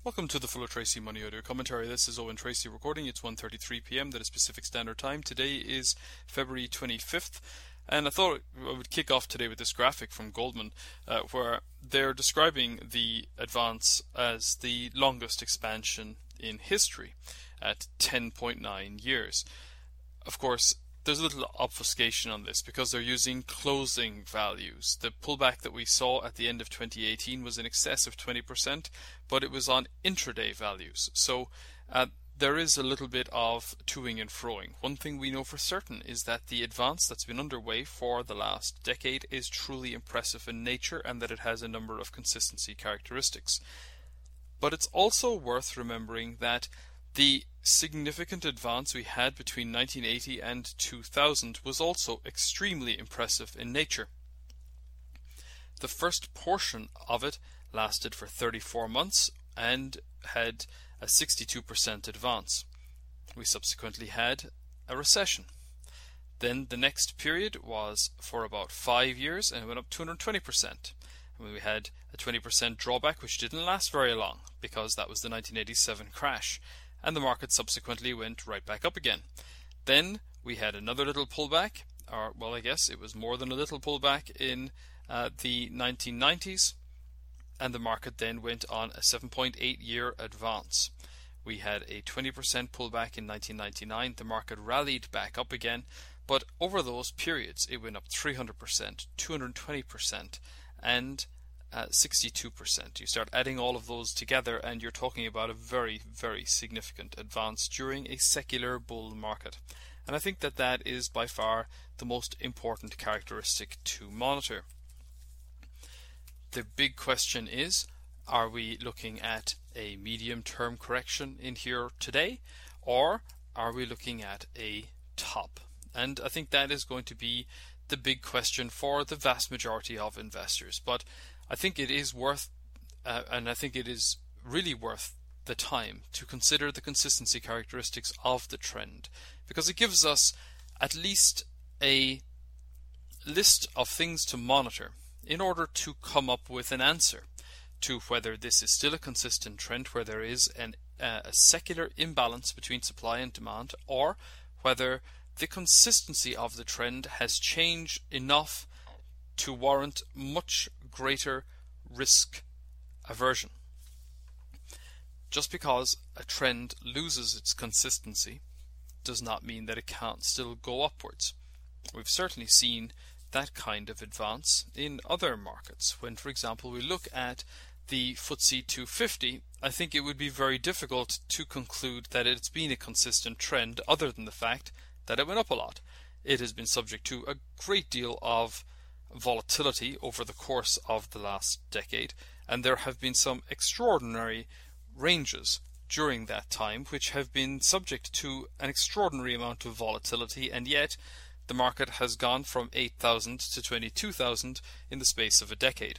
Welcome to the Fuller Tracy Money Audio Commentary. This is Owen Tracy recording. It's 1:33 p.m. That is Pacific Standard Time. Today is February 25th, and I thought I would kick off today with this graphic from Goldman, where they're describing the advance as the longest expansion in history at 10.9 years. Of course, there's a little obfuscation on this because they're using closing values. The pullback that we saw at the end of 2018 was in excess of 20%, but it was on intraday values. So there is a little bit of toing and froing. One thing we know for certain is that the advance that's been underway for the last decade is truly impressive in nature and that it has a number of consistency characteristics. But it's also worth remembering that the significant advance we had between 1980 and 2000 was also extremely impressive in nature. The first portion of it lasted for 34 months and had a 62% advance. We subsequently had a recession. Then the next period was for about 5 years and it went up 220%. And we had a 20% drawback which didn't last very long because that was the 1987 crash. And the market subsequently went right back up again. Then we had another little pullback, or well, I guess it was more than a little pullback in the 1990s, and the market then went on a 7.8-year advance. We had a 20% pullback in 1999. The market rallied back up again, but over those periods it went up 300%, 220%, and 62%. You start adding all of those together and you're talking about a very, very significant advance during a secular bull market. And I think that that is by far the most important characteristic to monitor. The big question is, are we looking at a medium-term correction in here today, or are we looking at a top? And I think that is going to be the big question for the vast majority of investors. But I think it is worth, and I think it is really worth the time to consider the consistency characteristics of the trend, because it gives us at least a list of things to monitor in order to come up with an answer to whether this is still a consistent trend where there is a secular imbalance between supply and demand, or whether the consistency of the trend has changed enough to warrant much greater risk aversion. Just because a trend loses its consistency does not mean that it can't still go upwards. We've certainly seen that kind of advance in other markets. When, for example, we look at the FTSE 250, I think it would be very difficult to conclude that it's been a consistent trend other than the fact that it went up a lot. It has been subject to a great deal of volatility over the course of the last decade, and there have been some extraordinary ranges during that time which have been subject to an extraordinary amount of volatility, and yet the market has gone from 8,000 to 22,000 in the space of a decade.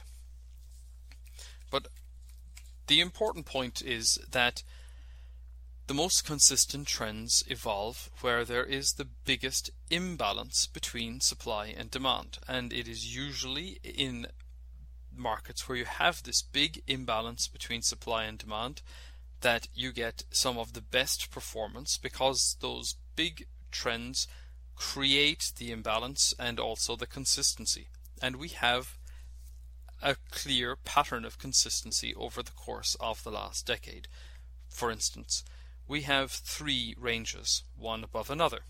But the important point is that the most consistent trends evolve where there is the biggest imbalance between supply and demand, and it is usually in markets where you have this big imbalance between supply and demand that you get some of the best performance, because those big trends create the imbalance and also the consistency. And we have a clear pattern of consistency over the course of the last decade. For instance, we have three ranges, one above another.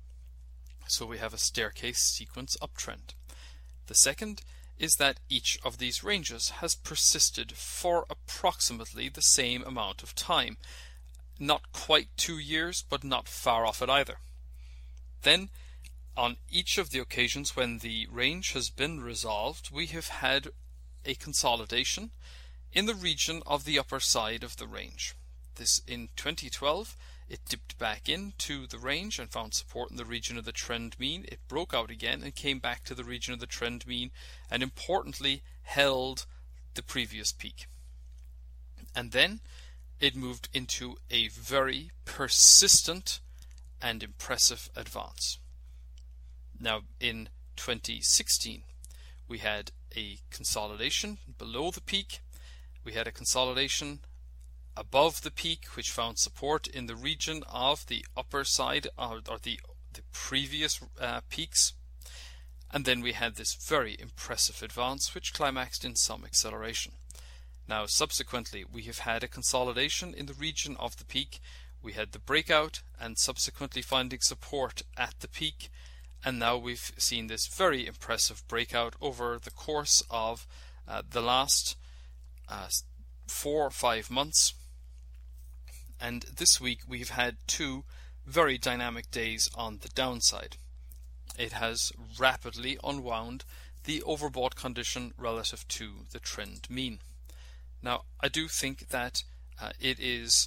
So we have a staircase sequence uptrend. The second is that each of these ranges has persisted for approximately the same amount of time. Not quite 2 years, but not far off it either. Then, on each of the occasions when the range has been resolved, we have had a consolidation in the region of the upper side of the range. This in 2012, it dipped back into the range and found support in the region of the trend mean. It broke out again and came back to the region of the trend mean, and importantly held the previous peak. And then it moved into a very persistent and impressive advance. Now in 2016 we had a consolidation below the peak. We had a consolidation above the peak, which found support in the region of the upper side or the previous peaks. And then we had this very impressive advance, which climaxed in some acceleration. Now, subsequently, we have had a consolidation in the region of the peak. We had the breakout and subsequently finding support at the peak. And now we've seen this very impressive breakout over the course of the last 4 or 5 months. And this week we've had 2 very dynamic days on the downside. It has rapidly unwound the overbought condition relative to the trend mean. Now, I do think that it is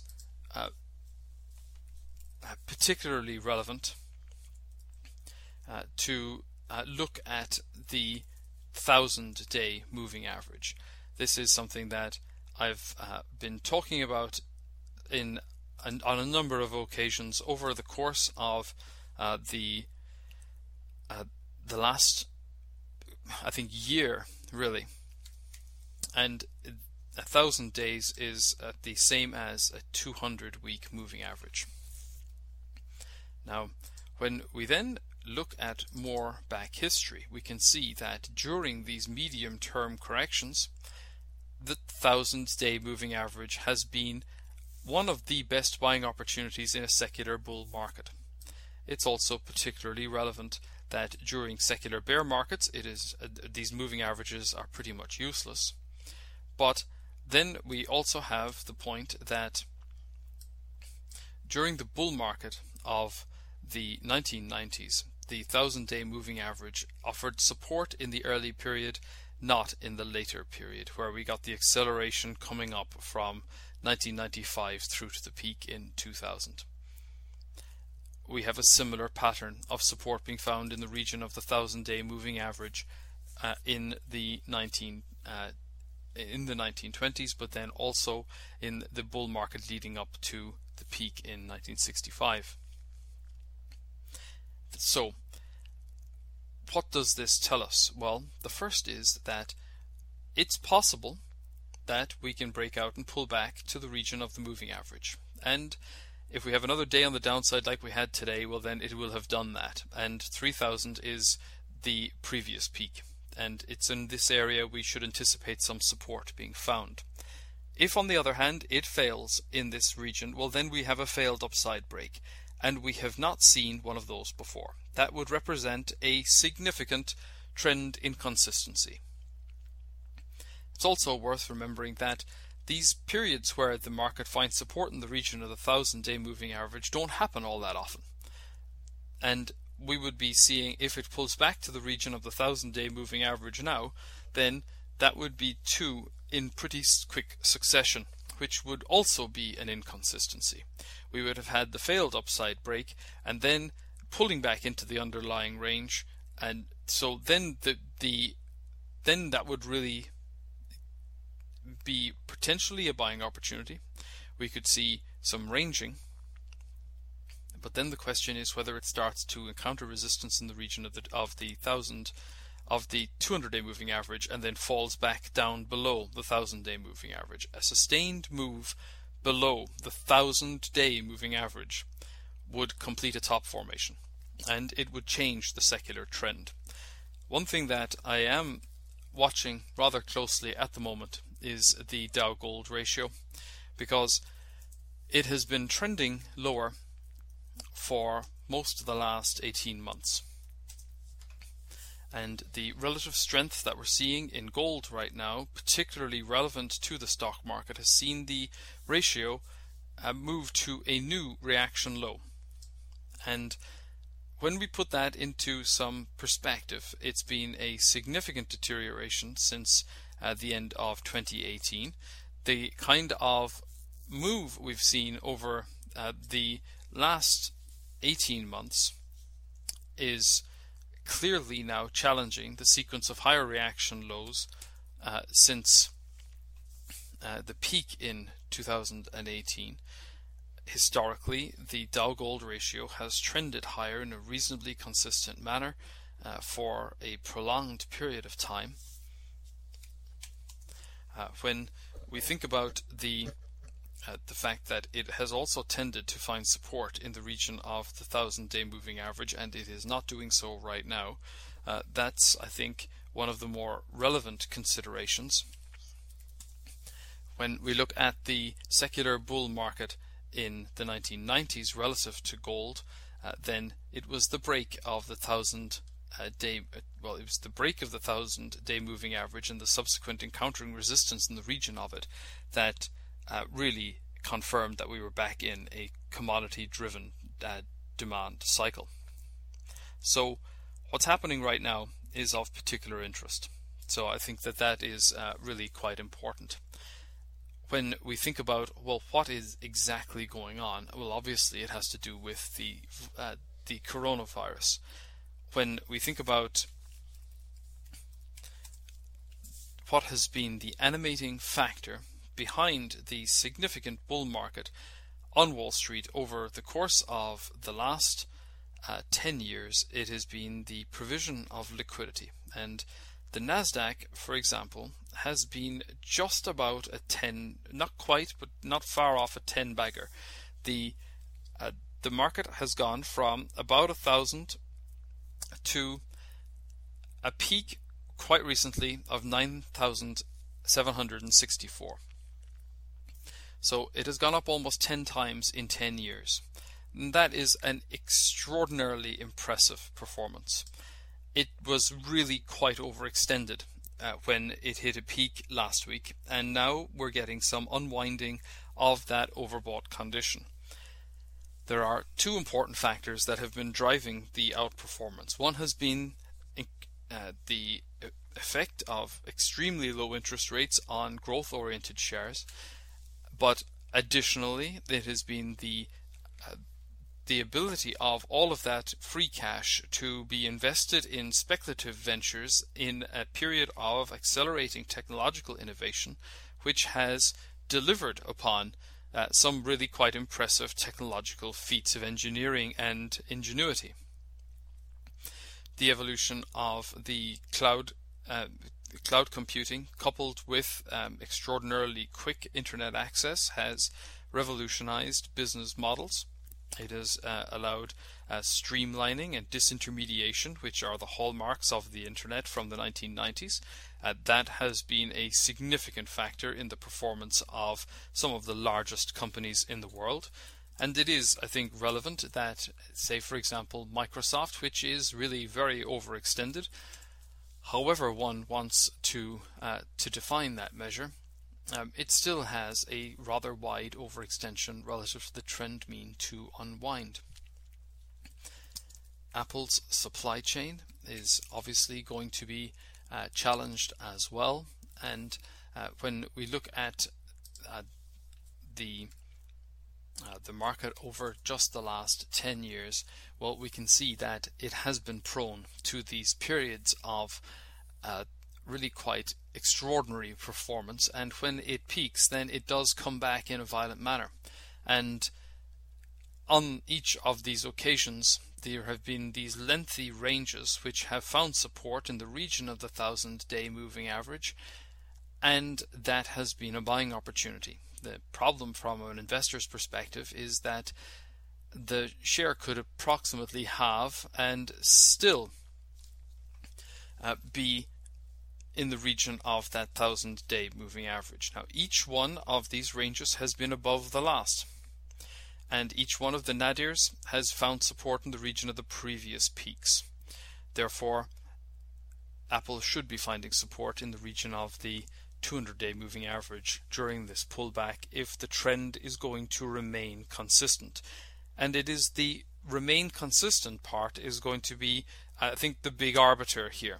particularly relevant to look at the 1,000-day moving average. This is something that I've been talking about on a number of occasions over the course of the last, I think, year, really. And 1,000 days is the same as a 200-week moving average. Now, when we then look at more back history, we can see that during these medium-term corrections, the 1,000-day moving average has been one of the best buying opportunities in a secular bull market. It's also particularly relevant that during secular bear markets, these moving averages are pretty much useless. But then we also have the point that during the bull market of the 1990s, the 1,000-day moving average offered support in the early period, not in the later period, where we got the acceleration coming up from 1995 through to the peak in 2000. We have a similar pattern of support being found in the region of the 1,000-day moving average in the 1920s, but then also in the bull market leading up to the peak in 1965. So, what does this tell us? Well, the first is that it's possible that we can break out and pull back to the region of the moving average. And if we have another day on the downside like we had today, well then it will have done that. And 3,000 is the previous peak. And it's in this area we should anticipate some support being found. If on the other hand it fails in this region, well then we have a failed upside break. And we have not seen one of those before. That would represent a significant trend inconsistency. It's also worth remembering that these periods where the market finds support in the region of the 1,000-day moving average don't happen all that often. And we would be seeing, if it pulls back to the region of the 1,000-day moving average now, then that would be 2 in pretty quick succession, which would also be an inconsistency. We would have had the failed upside break and then pulling back into the underlying range, and so then then that would really be potentially a buying opportunity. We could see some ranging, but then the question is whether it starts to encounter resistance in the region of the 200-day moving average and then falls back down below the 1,000-day moving average. A sustained move below the 1,000-day moving average would complete a top formation, and it would change the secular trend. One thing that I am watching rather closely at the moment is the Dow-Gold ratio, because it has been trending lower for most of the last 18 months. And the relative strength that we're seeing in gold right now, particularly relevant to the stock market, has seen the ratio move to a new reaction low. And when we put that into some perspective, it's been a significant deterioration since the end of 2018. The kind of move we've seen over the last 18 months is clearly now challenging the sequence of higher reaction lows since the peak in 2018. Historically, the Dow-Gold ratio has trended higher in a reasonably consistent manner for a prolonged period of time. When we think about the the fact that it has also tended to find support in the region of the 1,000-day moving average, and it is not doing so right now. That's, I think, one of the more relevant considerations. When we look at the secular bull market in the 1990s relative to gold, then it was the break of the 1,000-day, well, it was the break of the 1,000-day moving average and the subsequent encountering resistance in the region of it that really confirmed that we were back in a commodity-driven demand cycle. So what's happening right now is of particular interest. So I think that that is really quite important. When we think about, well, what is exactly going on? Well, obviously it has to do with the coronavirus. When we think about what has been the animating factor behind the significant bull market on Wall Street over the course of the last 10 years, it has been the provision of liquidity. And the Nasdaq, for example, has been just about a 10, not quite, but not far off a 10 bagger. The market has gone from about 1,000 to a peak quite recently of 9,764. So it has gone up almost 10 times in 10 years. And that is an extraordinarily impressive performance. It was really quite overextended when it hit a peak last week, and now we're getting some unwinding of that overbought condition. There are two important factors that have been driving the outperformance. One has been the effect of extremely low interest rates on growth-oriented shares, but additionally it has been the ability of all of that free cash to be invested in speculative ventures in a period of accelerating technological innovation, which has delivered upon some really quite impressive technological feats of engineering and ingenuity. The evolution of the cloud computing, coupled with extraordinarily quick internet access, has revolutionized business models. It has allowed streamlining and disintermediation, which are the hallmarks of the internet from the 1990s. That has been a significant factor in the performance of some of the largest companies in the world. And it is, I think, relevant that, say, for example, Microsoft, which is really very overextended, however one wants to define that measure, it still has a rather wide overextension relative to the trend mean to unwind. Apple's supply chain is obviously going to be challenged as well, and when we look at the market over just the last 10 years, well, we can see that it has been prone to these periods of really quite extraordinary performance, and when it peaks, then it does come back in a violent manner. And on each of these occasions, there have been these lengthy ranges which have found support in the region of the 1,000-day moving average, and that has been a buying opportunity. The problem from an investor's perspective is that the share could approximately halve and still be in the region of that 1,000-day moving average. Now, each one of these ranges has been above the last, and each one of the nadirs has found support in the region of the previous peaks. Therefore, Apple should be finding support in the region of the 200-day moving average during this pullback if the trend is going to remain consistent. And it is the remain consistent part is going to be, I think, the big arbiter here.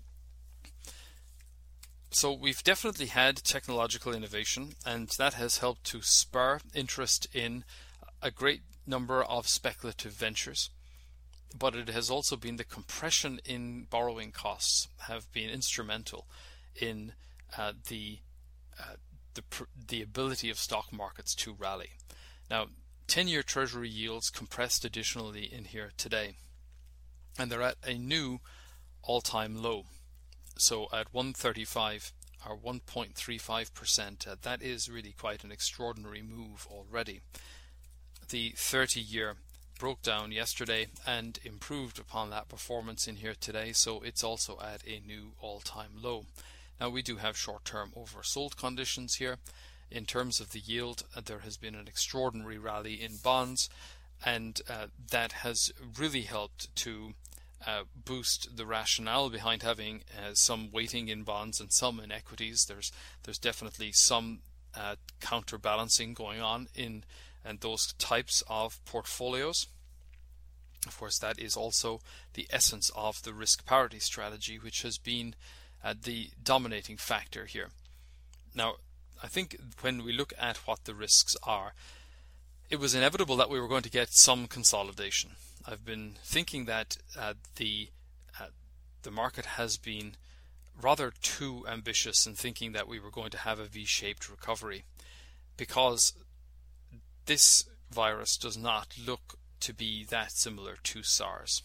So we've definitely had technological innovation, and that has helped to spur interest in a great number of speculative ventures. But it has also been the compression in borrowing costs have been instrumental in the ability of stock markets to rally. Now, 10-year Treasury yields compressed additionally in here today, and they're at a new all-time low. So at 135 are 1.35%. That is really quite an extraordinary move already. The 30-year broke down yesterday and improved upon that performance in here today, so it's also at a new all-time low. Now we do have short-term oversold conditions here. In terms of the yield, there has been an extraordinary rally in bonds, and that has really helped to boost the rationale behind having some weighting in bonds and some in equities. There's definitely some counterbalancing going on in those types of portfolios. Of course, that is also the essence of the risk parity strategy, which has been the dominating factor here. Now, I think when we look at what the risks are, it was inevitable that we were going to get some consolidation. I've been thinking that the market has been rather too ambitious in thinking that we were going to have a V-shaped recovery, because this virus does not look to be that similar to SARS.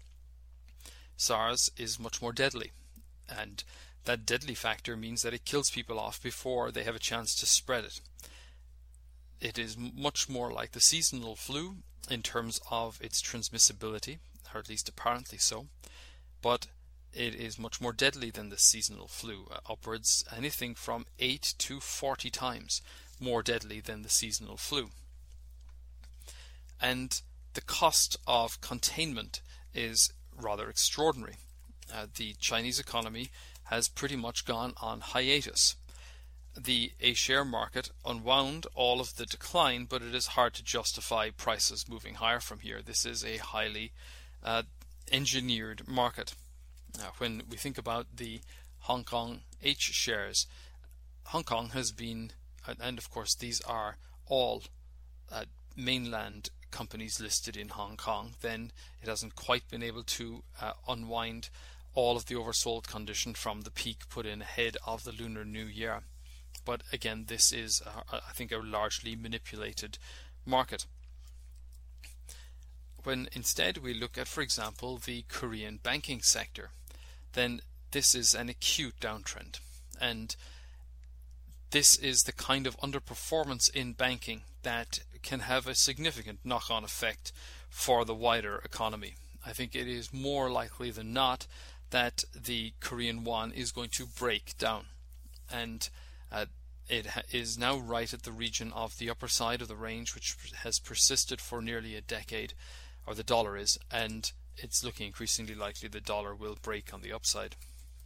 SARS is much more deadly, and that deadly factor means that it kills people off before they have a chance to spread it. It is much more like the seasonal flu in terms of its transmissibility, or at least apparently so, but it is much more deadly than the seasonal flu, upwards anything from 8 to 40 times more deadly than the seasonal flu. And the cost of containment is rather extraordinary. The Chinese economy has pretty much gone on hiatus. The A-share market unwound all of the decline, but it is hard to justify prices moving higher from here. This is a highly engineered market. When we think about the Hong Kong H-shares, Hong Kong has been, and of course these are all mainland companies listed in Hong Kong, then it hasn't quite been able to unwind all of the oversold condition from the peak put in ahead of the Lunar New Year. But again, this is, I think, a largely manipulated market. When instead we look at, for example, the Korean banking sector, then this is an acute downtrend. And this is the kind of underperformance in banking that can have a significant knock-on effect for the wider economy. I think it is more likely than not that the Korean won is going to break down, and it is now right at the region of the upper side of the range, which has persisted for nearly a decade, or the dollar is, and it's looking increasingly likely the dollar will break on the upside.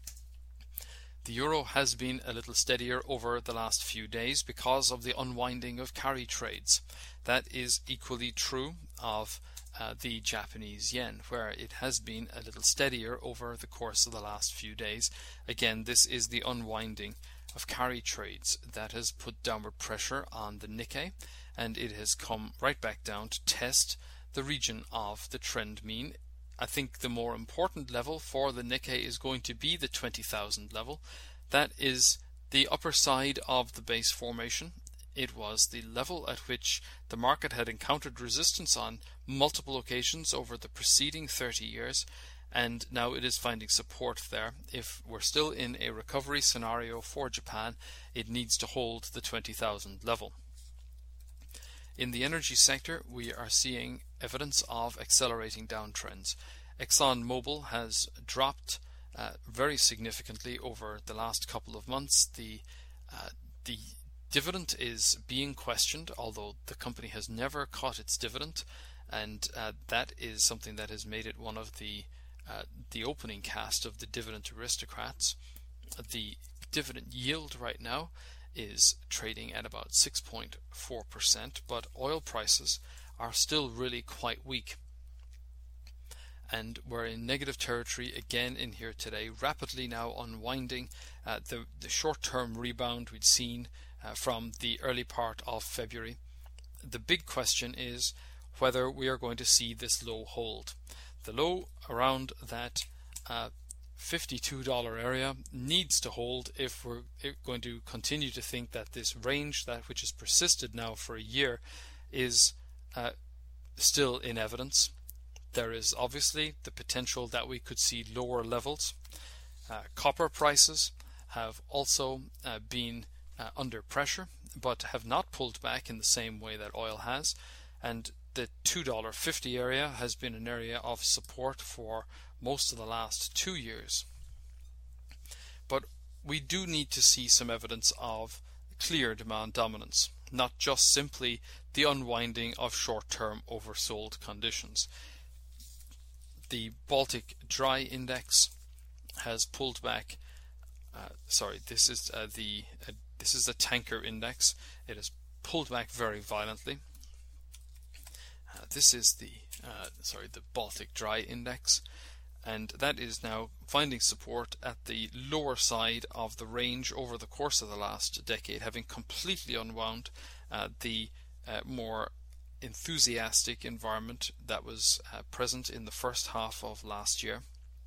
The euro has been a little steadier over the last few days because of the unwinding of carry trades. That is equally true of the Japanese yen, where it has been a little steadier over the course of the last few days. Again, this is the unwinding of carry trades that has put downward pressure on the Nikkei, and it has come right back down to test the region of the trend mean. I think the more important level for the Nikkei is going to be the 20,000 level. That is the upper side of the base formation. It was the level at which the market had encountered resistance on multiple occasions over the preceding 30 years, and now it is finding support there. If we're still in a recovery scenario for Japan, it needs to hold the 20,000 level. In the energy sector, we are seeing evidence of accelerating downtrends. ExxonMobil has dropped very significantly over the last couple of months. The dividend is being questioned, although the company has never cut its dividend, and that is something that has made it one of the opening cast of the dividend aristocrats. The dividend yield right now is trading at about 6.4%, but oil prices are still really quite weak. And we're in negative territory again in here today, rapidly now unwinding the short-term rebound we'd seen from the early part of February. The big question is whether we are going to see this low hold. The low around that $52 area needs to hold if we're going to continue to think that this range, that which has persisted now for a year, is still in evidence. There is obviously the potential that we could see lower levels. Copper prices have also been under pressure, but have not pulled back in the same way that oil has. And the $2.50 area has been an area of support for most of the last 2 years. But we do need to see some evidence of clear demand dominance, not just simply the unwinding of short-term oversold conditions. The Baltic Dry Index has pulled back. This is the tanker index. It has pulled back very violently. This is the Baltic Dry Index, and that is now finding support at the lower side of the range over the course of the last decade, having completely unwound the more enthusiastic environment that was present in the first half of last year.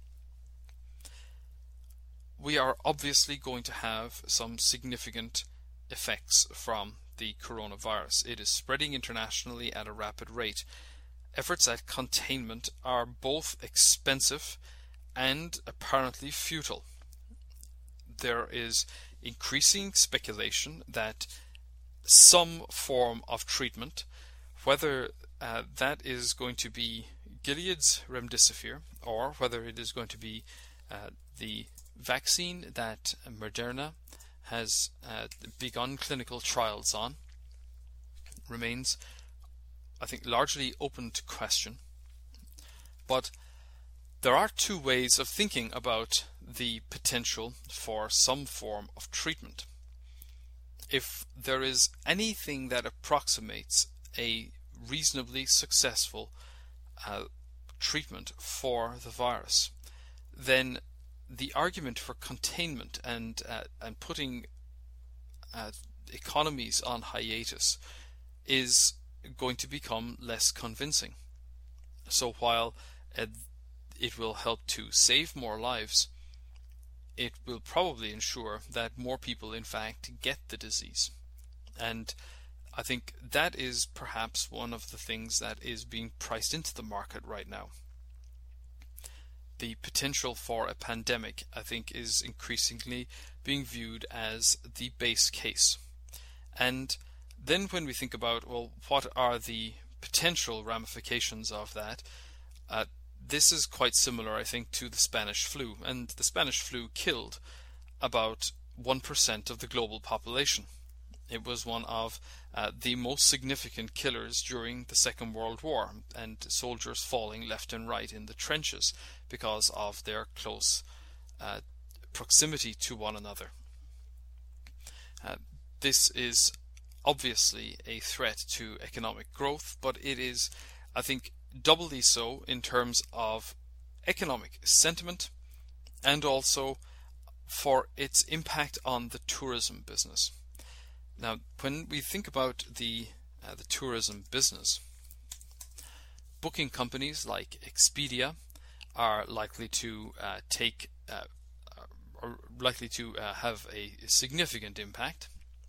We are obviously going to have some significant effects from the coronavirus. It is spreading internationally at a rapid rate. Efforts at containment are both expensive and apparently futile. There is increasing speculation that some form of treatment, whether that is going to be Gilead's remdesivir or whether it is going to be the vaccine that Moderna has begun clinical trials on, remains, I think, largely open to question. But there are two ways of thinking about the potential for some form of treatment. If there is anything that approximates a reasonably successful treatment for the virus, then the argument for containment and putting economies on hiatus is going to become less convincing. So while it will help to save more lives, it will probably ensure that more people in fact get the disease. And I think that is perhaps one of the things that is being priced into the market right now. The potential for a pandemic, I think, is increasingly being viewed as the base case. And then when we think about, well, what are the potential ramifications of that, this is quite similar, I think, to the Spanish flu. And the Spanish flu killed about 1% of the global population. It was one of the most significant killers during the Second World War, and soldiers falling left and right in the trenches because of their close proximity to one another. This is obviously a threat to economic growth, but it is, I think, doubly so in terms of economic sentiment and also for its impact on the tourism business. Now, when we think about the tourism business, booking companies like Expedia are likely to have a significant impact.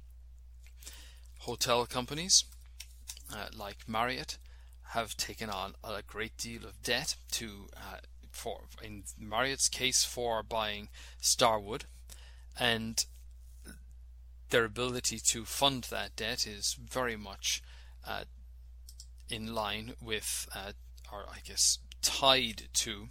Hotel companies like Marriott have taken on a great deal of debt in Marriott's case, for buying Starwood, and their ability to fund that debt is very much in line with, or I guess tied to,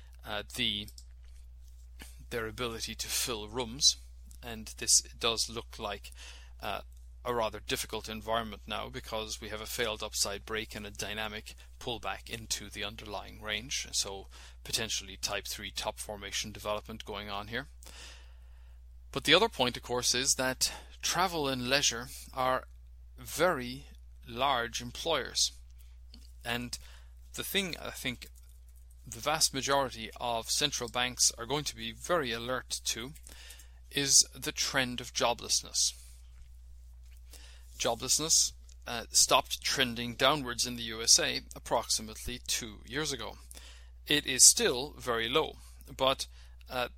their ability to fill rooms. And this does look like a rather difficult environment now, because we have a failed upside break and a dynamic pullback into the underlying range. So potentially type 3 top formation development going on here. But the other point, of course, is that travel and leisure are very large employers. And the thing I think the vast majority of central banks are going to be very alert to is the trend of joblessness. Joblessness stopped trending downwards in the USA approximately 2 years ago. It is still very low, but I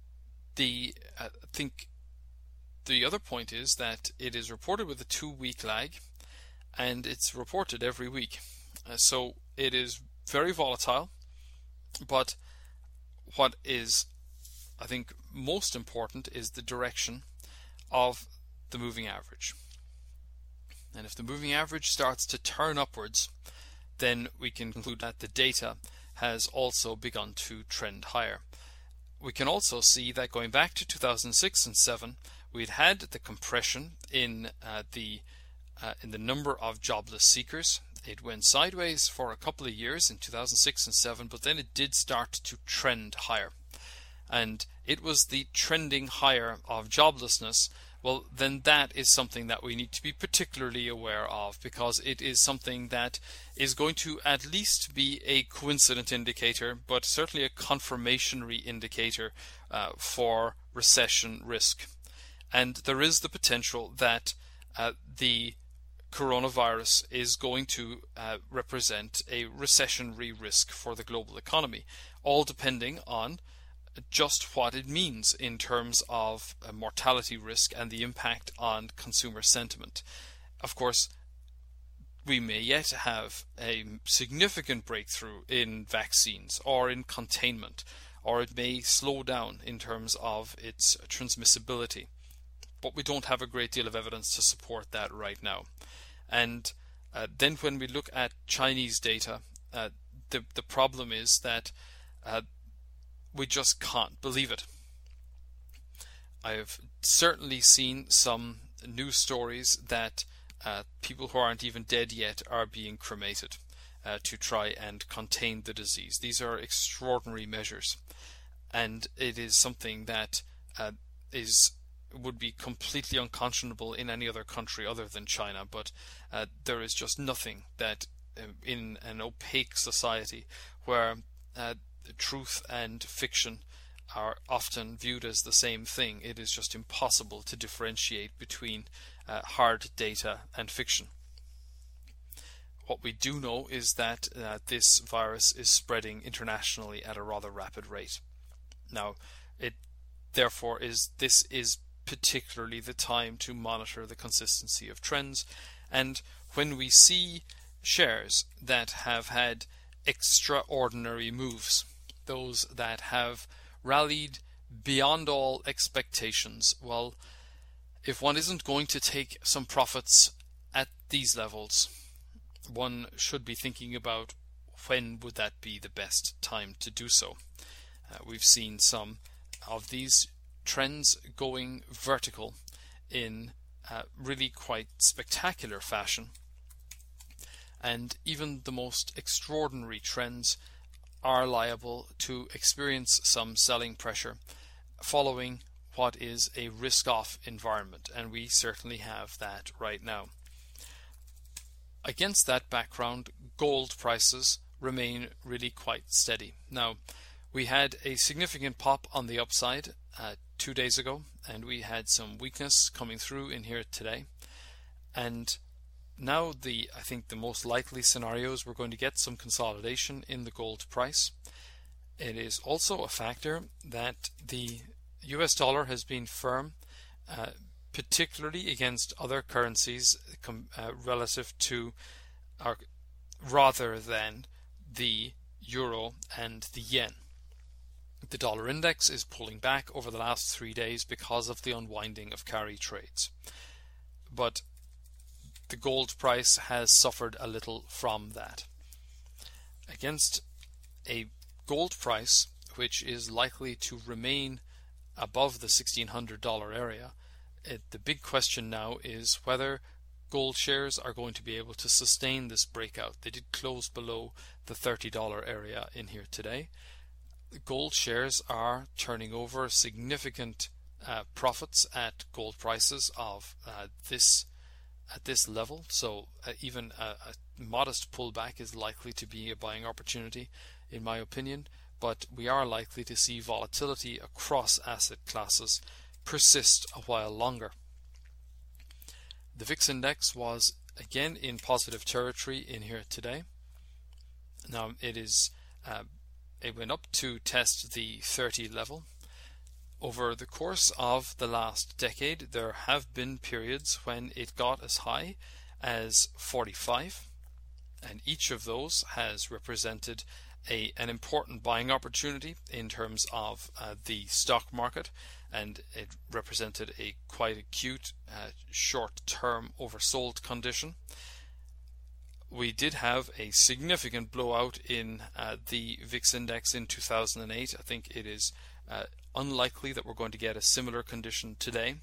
think the other point is that it is reported with a 2-week lag, and it's reported every week. So it is very volatile, but what is, I think, most important is the direction of the moving average. And if the moving average starts to turn upwards, then we can conclude that the data has also begun to trend higher. We can also see that going back to 2006 and 7, we'd had the compression in the number of jobless seekers. It went sideways for a couple of years in 2006 and 7, but then it did start to trend higher. And it was the trending higher of joblessness. Well, then that is something that we need to be particularly aware of, because it is something that is going to at least be a coincident indicator, but certainly a confirmatory indicator for recession risk. And there is the potential that the coronavirus is going to represent a recessionary risk for the global economy, all depending on just what it means in terms of mortality risk and the impact on consumer sentiment. Of course, we may yet have a significant breakthrough in vaccines or in containment, or it may slow down in terms of its transmissibility. But we don't have a great deal of evidence to support that right now. And then when we look at Chinese data, the problem is that we just can't believe it. I've certainly seen some news stories that people who aren't even dead yet are being cremated to try and contain the disease. These are extraordinary measures, and it is something that would be completely unconscionable in any other country other than China, but there is just nothing that in an opaque society where truth and fiction are often viewed as the same thing, it is just impossible to differentiate between hard data and fiction. What we do know is that this virus is spreading internationally at a rather rapid rate. Now, this is particularly the time to monitor the consistency of trends, and when we see shares that have had extraordinary moves, those that have rallied beyond all expectations, well, if one isn't going to take some profits at these levels, one should be thinking about when would that be the best time to do so. We've seen some of these trends going vertical in really quite spectacular fashion, and even the most extraordinary trends are liable to experience some selling pressure following what is a risk-off environment, and we certainly have that right now. Against that background, gold prices remain really quite steady. Now, we had a significant pop on the upside 2 days ago, and we had some weakness coming through in here today. And now I think the most likely scenario is we're going to get some consolidation in the gold price. It is also a factor that the US dollar has been firm, particularly against other currencies relative to, rather than the euro and the yen. The dollar index is pulling back over the last 3 days because of the unwinding of carry trades. But the gold price has suffered a little from that. Against a gold price which is likely to remain above the $1,600 area, the big question now is whether gold shares are going to be able to sustain this breakout. They did close below the $30 area in here today. Gold shares are turning over significant profits at gold prices of at this level, so even a modest pullback is likely to be a buying opportunity in my opinion, but we are likely to see volatility across asset classes persist a while longer. The VIX index was again in positive territory in here today. Now it went up to test the 30 level. Over the course of the last decade, there have been periods when it got as high as 45, and each of those has represented an important buying opportunity in terms of the stock market, and it represented a quite acute short-term oversold condition. We did have a significant blowout in the VIX index in 2008. I think it is unlikely that we're going to get a similar condition today.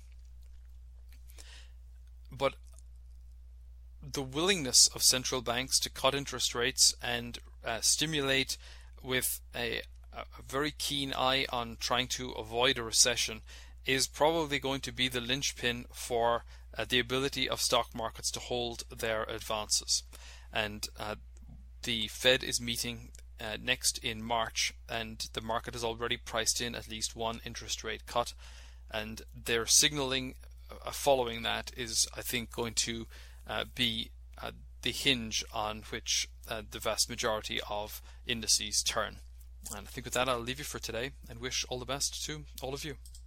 But the willingness of central banks to cut interest rates and stimulate with a very keen eye on trying to avoid a recession is probably going to be the linchpin for the ability of stock markets to hold their advances. And the Fed is meeting next in March, and the market has already priced in at least one interest rate cut, and their signaling following that is, I think, going to be the hinge on which the vast majority of indices turn. And I think with that, I'll leave you for today and wish all the best to all of you.